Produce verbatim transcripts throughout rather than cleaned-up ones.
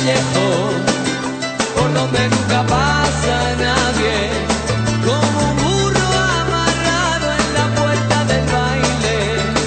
callejón por donde nunca pasa nadie, como un burro amarrado en la puerta del baile.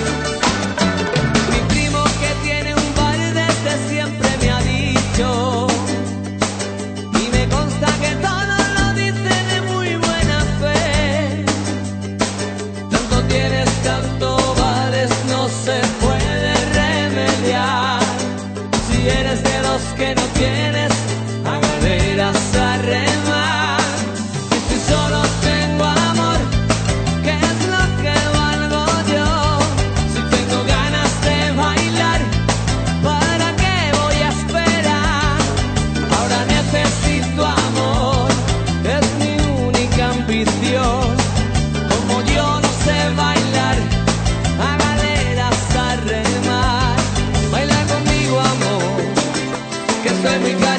Mi primo que tiene un bar desde siempre me ha dicho, y me consta que todo lo dice de muy buena fe: tanto tienes, tanto vales, no se puede remediar. Si eres de los que no tienes, a galeras a remar. Y si solo tengo amor, ¿qué es lo que valgo yo? Si tengo ganas de bailar, ¿para qué voy a esperar? Ahora necesito amor, es mi única ambición. Como yo no sé bailar, a galeras a remar. Baila conmigo, amor, que soy muy